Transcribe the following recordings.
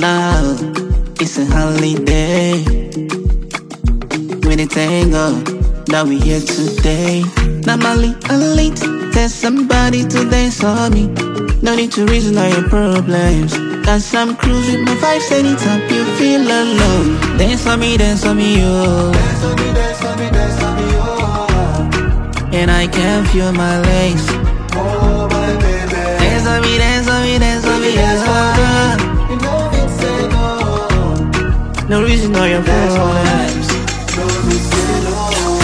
love, it's a holiday. With a tango, that we here today. Normally I'm late, tell somebody to dance on me. No need to reason all your problems. Cause I'm cruising my vibes anytime you feel alone. Dance on me, oh. Dance on me, dance on me, dance on me, oh. And I can feel my legs. Oh my baby. Dance on me, dance on me, dance on me, oh. You know me say no. No reason all your problems. No me say no.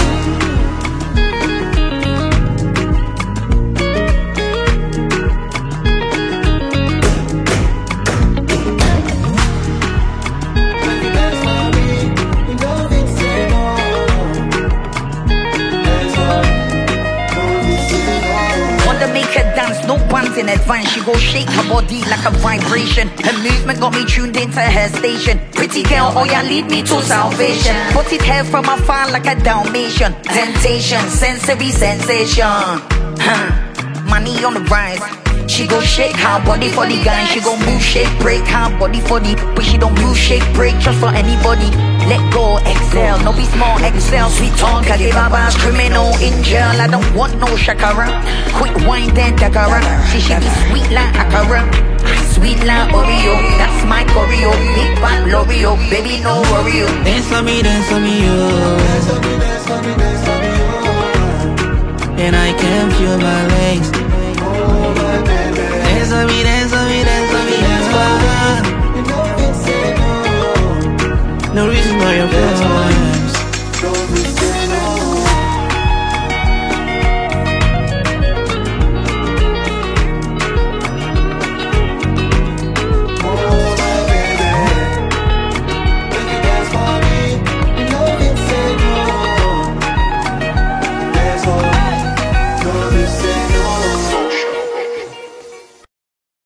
No plans in advance, she go shake her body like a vibration. Her movement got me tuned into her station. Pretty girl, oh yeah, lead me to salvation. Put it hair from afar like a Dalmatian. Temptation, sensory sensation. Money on the rise. She go shake her body for the guy. She go move, shake, break her body for the. But she don't move, shake, break just for anybody. Let go, exhale, no be small, exhale. Sweet tongue, cause the baba's criminal in jail. I don't want no shakara. Quick wine, then dagara. She should be sweet like akara. Sweet like Oreo, that's my choreo. Big bad L'Oreo, baby no worry. Dance on me, oh. Dance on me, dance on me, dance on me, oh. And I can feel my legs. Oh my baby. Dance on me, dance on me, dance on me, oh. You know me say no. No reason why your problems. No me say